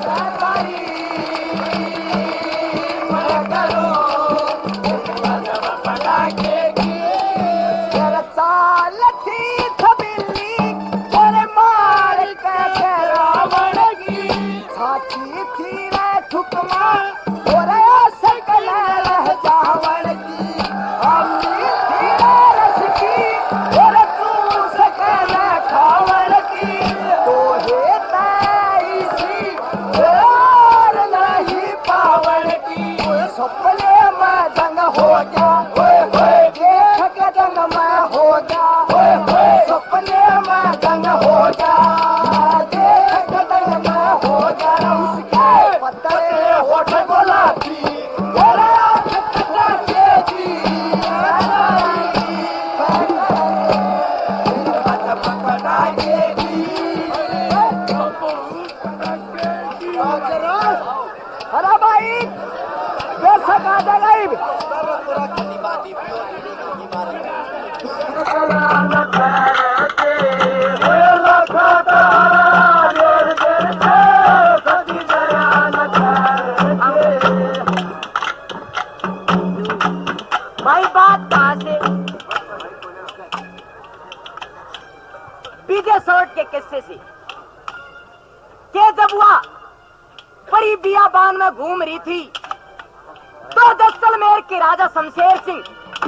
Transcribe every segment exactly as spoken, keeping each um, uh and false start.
घूम रही थी तो जैसलमेर के राजा शमशेर सिंह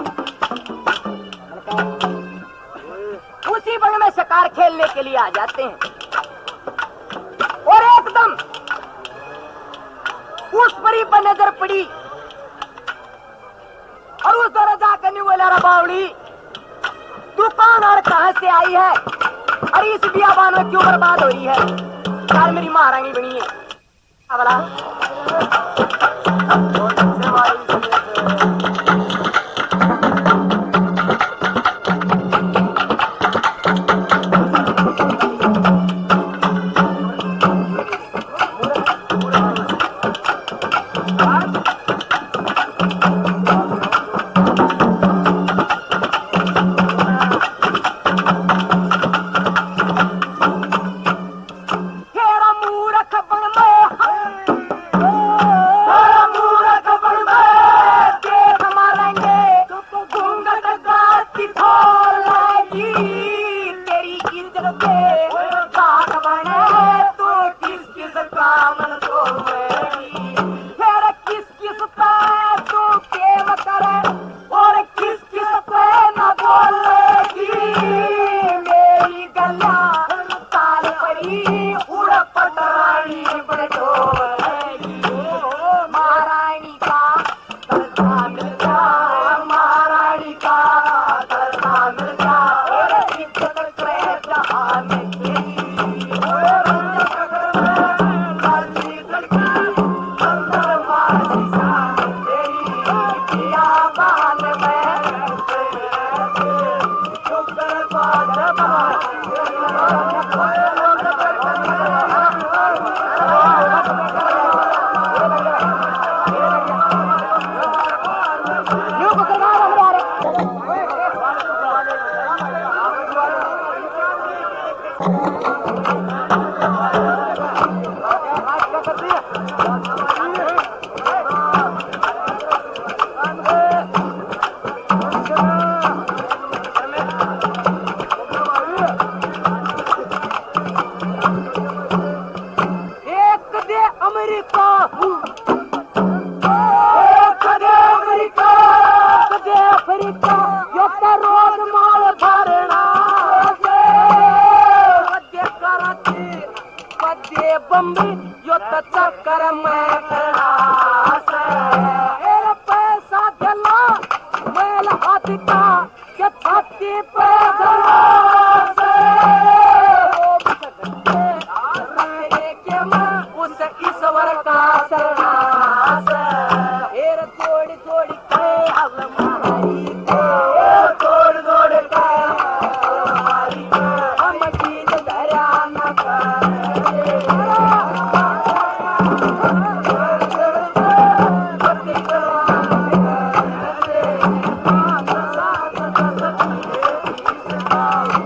उसी बन में शिकार खेलने के लिए आ जाते हैं और एकदम उस परी पर नजर पड़ी और उस दौरान जाकर नहीं बोला रा बावड़ी तू कौन और कहां से आई है और इस बियाबान में क्यों बर्बाद हो रही है? यार मेरी महारानी बनी है वाला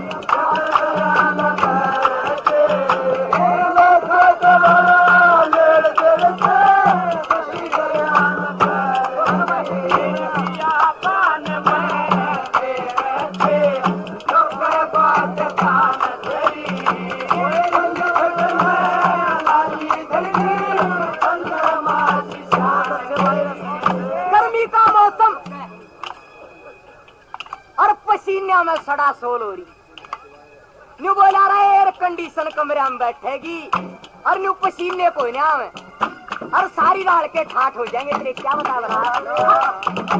Hallelujah. में सड़ा सोल हो रही। न्यू बोला रहा एयर कंडीशन कमरे में बैठेगी और न्यू पसीने को ना में और सारी रात के ठाठ हो जाएंगे। तेरे क्या बता रहा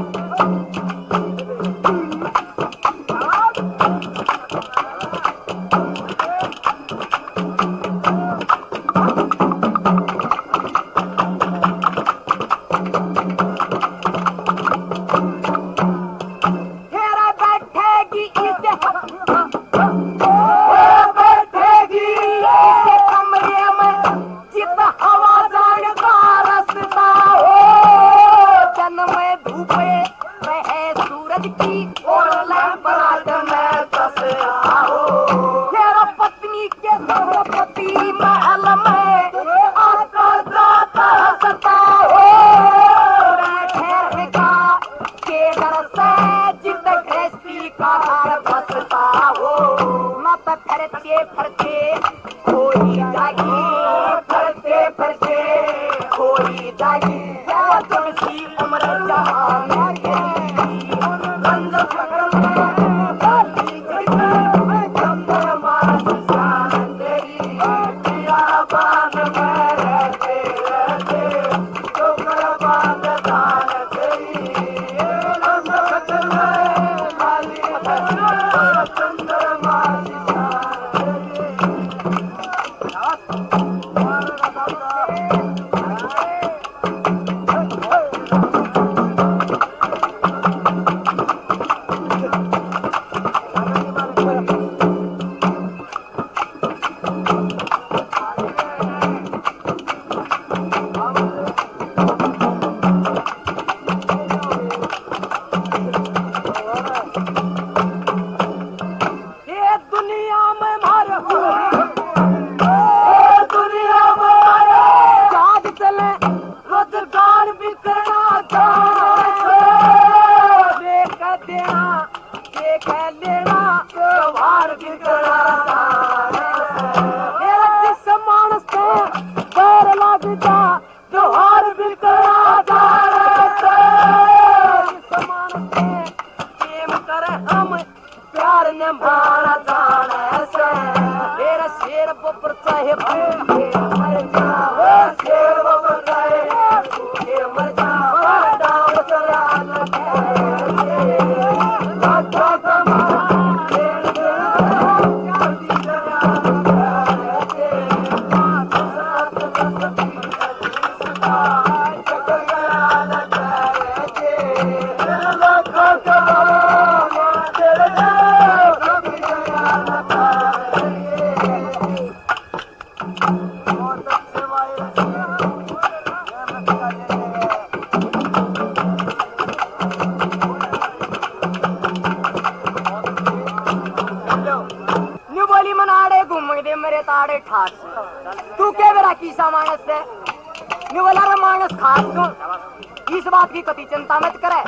तू के बेरा कीसा मानस है न्यू बोला रे मानस खास तू इस बात की कति चिंता मत करे।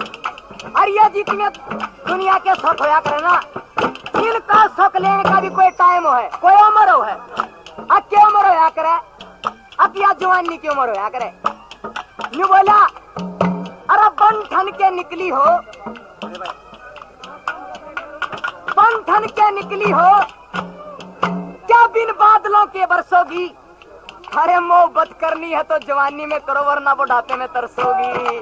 अरे ये जितने दुनिया के सुख होया करे ना इनका सुख लेने का भी कोई टाइम हो है, कोई उम्र हो है। अब क्या उम्र होया करे, अब या जवानी की उम्र होया करे। न्यू बोला अरे बन ठन के निकली हो, बन ठन के निकली हो क्या बिन बादलों के बरसोगी। अरे मोहब्बत करनी है तो जवानी में करो वरना बुढ़ापे में तरसोगी।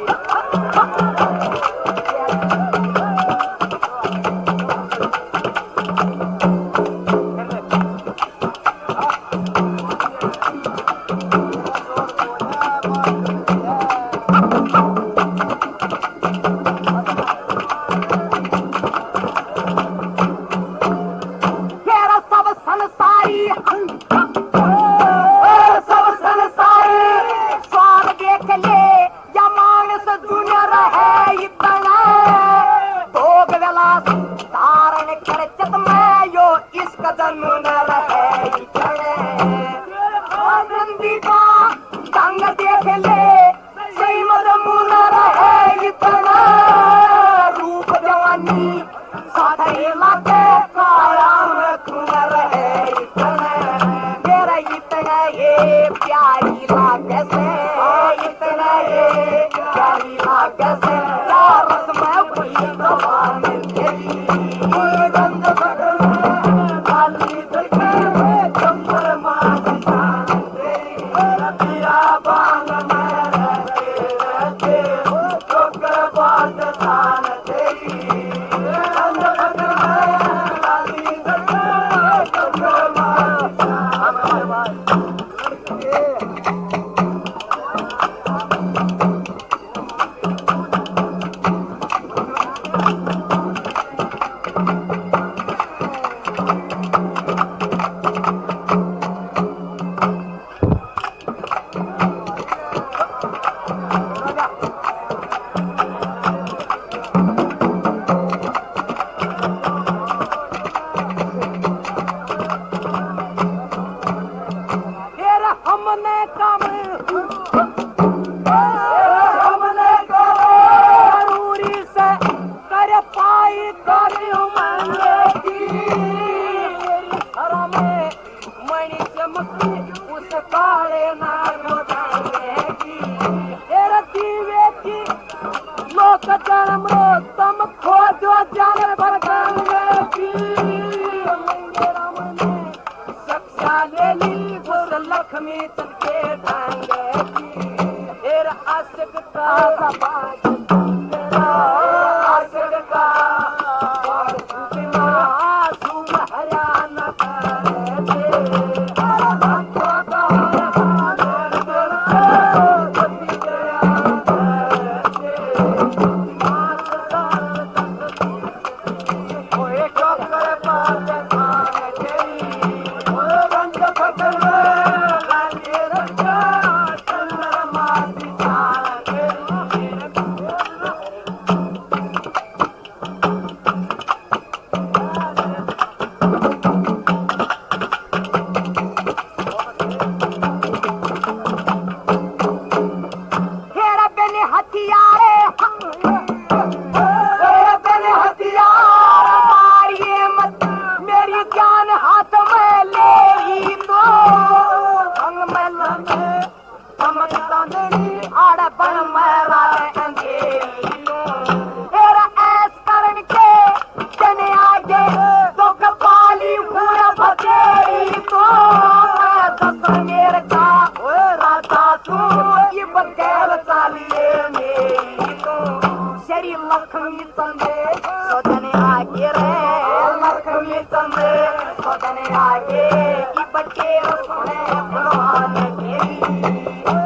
प्यारी लागे से इतना ये प्यारी लागे से क्या रस्म है कोई जवान तेरी। आगे की बच्चे सुने भगवान तेरी